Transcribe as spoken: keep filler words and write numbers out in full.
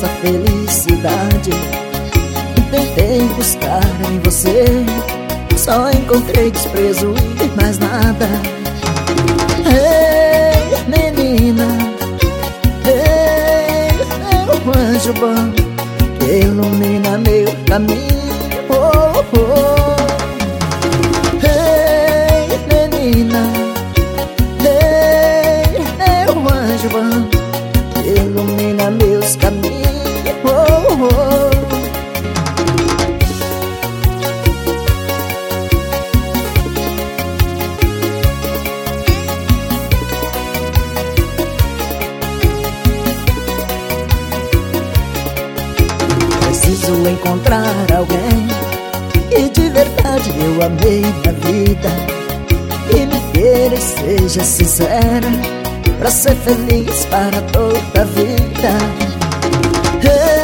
essa felicidade. Tentei buscar em você, só encontrei desprezo e mais nada. Ei, menina, ei, meu anjo bom, que ilumina meu caminho. Oh, oh. Ei, menina, ei, meu anjo bom, que ilumina meus caminhos. Oh, oh. Preciso encontrar alguém que de verdade eu amei na vida, que me queira e seja sincera, pra ser feliz para toda a vida. Hey,